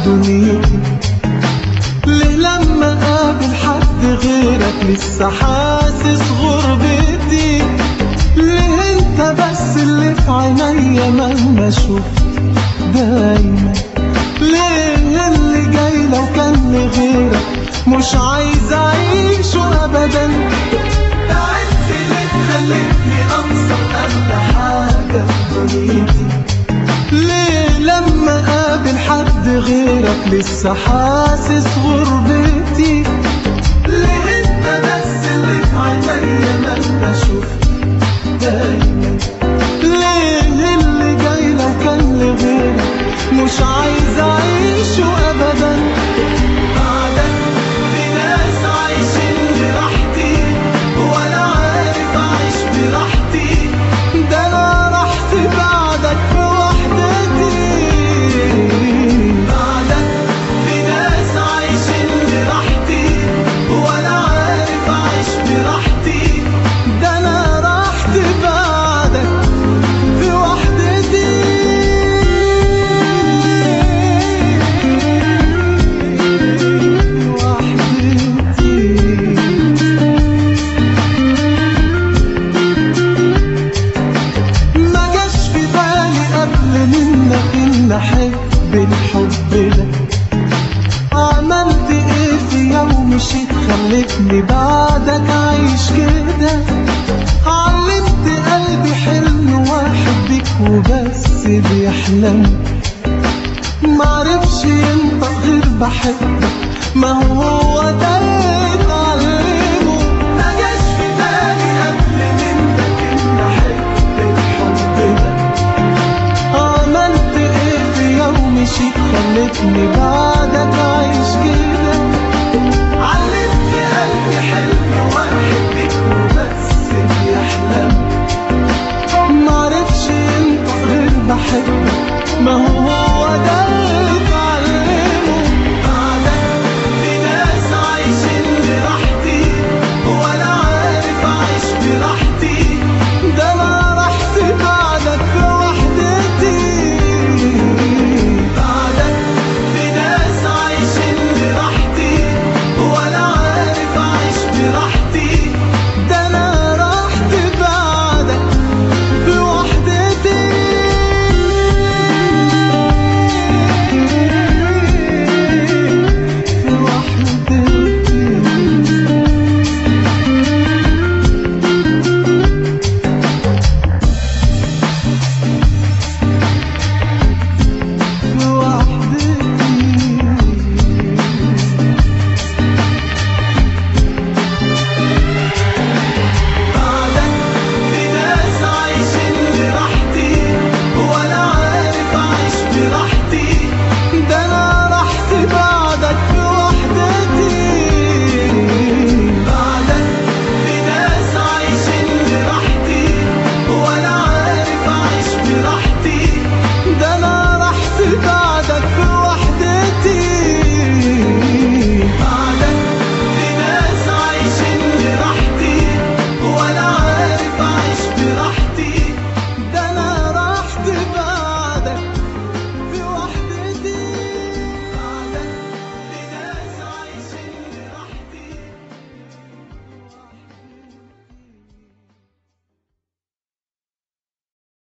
دنيتي. ليه لما قابل حد غيرك لسه حاسس غربتي؟ ليه انت بس اللي في عينيا مهما اشوف دايما؟ ليه اللي جاي لو كان لغيرك مش عايز اعيشه ابدا؟ تعبت ليه خلتني انسى اغلى حاجه في دنيتي؟ ليه لما قابل حد غيرك لسه حاسس غربتي؟ ليه انت بس اللي في عينيا مهما اشوف دايما؟ ليه اللي جاي لو كان لغيرك مش عايز اعيشه ابدا؟ بعدك في ناس عايشين براحتي وانا عارف اعيش براحتي. ده انا رحت بعدك في وحدتي. بعدك في ناس عايشين براحتي وانا عارف اعيش براحتي. ده انا رحت بعدك في وحدتي. ما جاش في بالي قبل منك ان احب الحب ده. عملت ايه في يوم مشيت خلتني بعدك عايش كده؟ علمت قلبي حلم واحد بيك وبس بيحلم. معرفش ينطق غير بحبك، ما هو ده اللي اتعلمه. ما جاش في بالي قبل منك ان احب الحب ده. عملت ايه في يوم مشيت خلتني بعدك عايش كده؟ علمت قلبي حلم واحد بيك وبس بيحلم. معرفش ينطق غير بحبك،